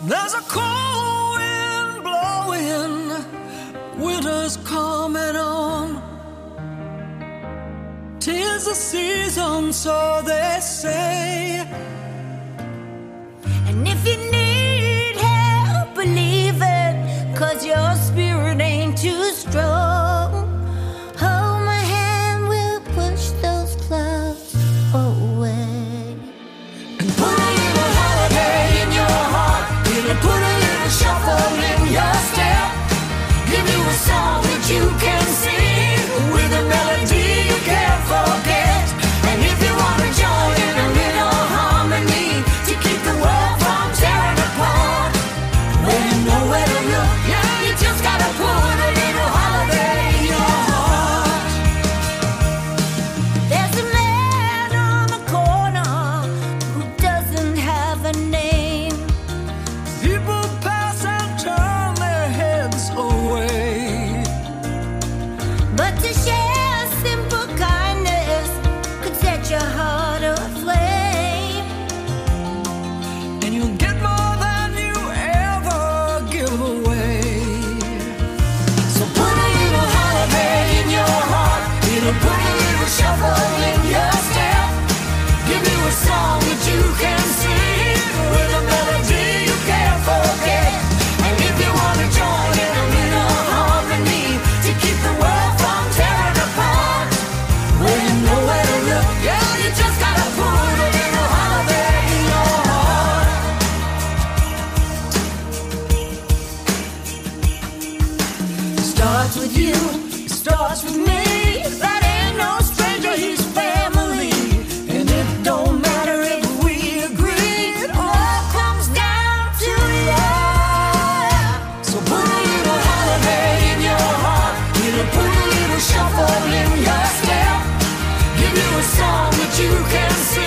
There's a cold wind blowing, winter's coming on. 'Tis the season, so they say. And if you need help, believe it, 'cause your spirit ain't too strong. Hold my hand, we'll push those clouds away. And put a little holiday in your heart. It'll put a little shuffle in your step. Give you a song that you can sing with a melody you can't forget. And if you want to join in a little harmony to keep the world from tearing apart, well, you know where to look. Yeah, you just gotta put a little holiday in your heart. There's a man on the corner who doesn't have a name. People pass and turn their heads away. But to share simple kindness could set your heart aflame. And you'll get more than you ever give away. So put a little holiday in your heart. It'll put a little shuffle in your step. Give you a song that you can sing with a melody you can't forget. And if you want to join in a little harmony to keep the world from tearing apart, well, you know where to look. Yeah, you just gotta put a little holiday in your heart. It starts with you, it starts with me. That ain't no stranger, he's family. And it don't matter if we agree, it all comes down to love. So put a little holiday in your heart. It'll put a little shuffle in your step. Give you a song that you can sing